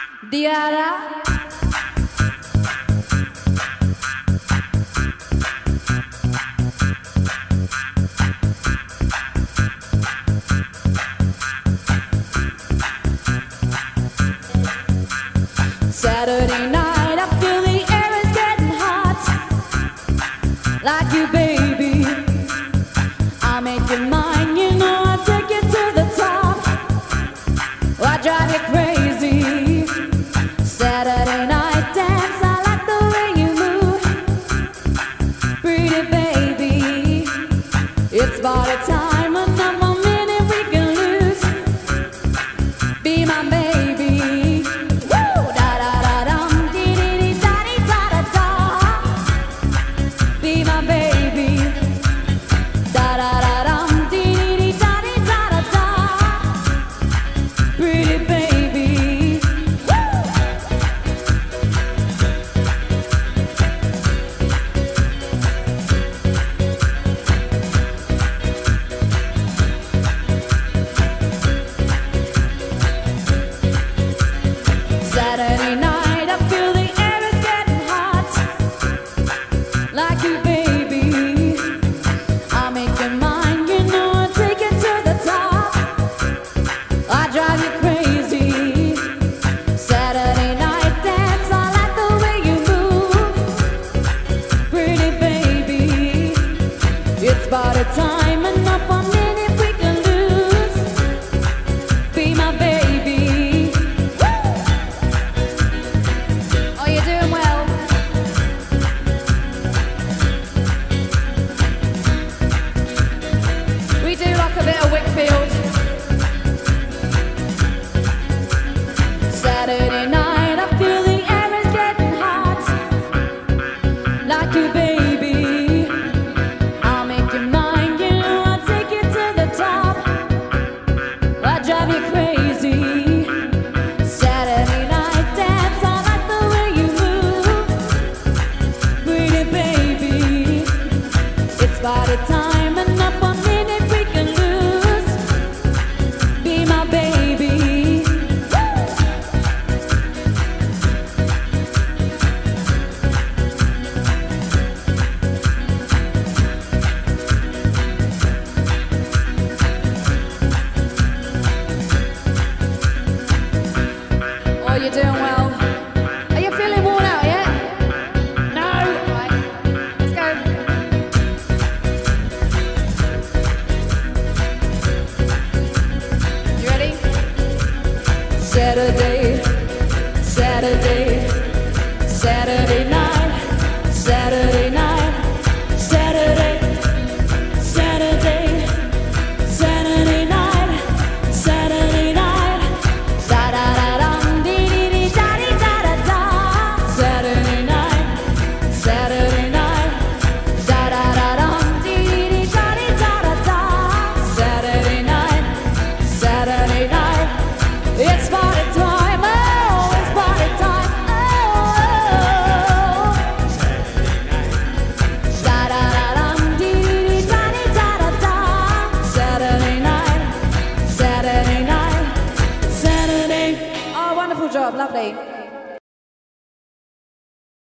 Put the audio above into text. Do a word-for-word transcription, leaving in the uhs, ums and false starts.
Diara. Saturday night, I feel the air is getting hot. Like you, baby, I'll make you mine. You know I'll take you to the top. I drive you crazy. Saturday night dance, I like the way you move. Pretty baby, it's party time. Another one minute we can lose. Be my baby. Woo! Da da da dum, dee dee dee da dee da da da. Be my baby. Da da da dum, dee dee dee da dee da da da. Pretty baby. Saturday night, I feel the air is getting hot. Like you, baby, I'll make you mine. You know I'll take you to the top. I drive you crazy. Saturday night dance, I like the way you move. Pretty baby, it's party time. And up a minute we can lose. Be my baby. Oh, you're doing well. We do like a bit of Wickfield. Saturday night, I feel the air is getting hot. Like you, baby, I'll make you mine. You know I'll take you to the top. I drive you crazy. Saturday night dance, I like the way you move. Pretty baby, it's party time. And up a minute we can lose. Be my baby. Oh, you're doing well. Are you feeling worn out yet? No? Right. Let's go. You ready? Saturday, Saturday, Saturday night, Saturday night, Saturday, Saturday, Saturday night, Saturday night. Da da da dum, dee dee dee da dee da da da. Saturday night, Saturday night. Da da da dum, dee dee dee da dee da da da. Saturday night, Saturday night. It's party time, oh, it's party time, oh. Da da da dum, dee dee dee da dee da da da. Saturday night, Saturday night, Saturday. Oh, wonderful job, lovely.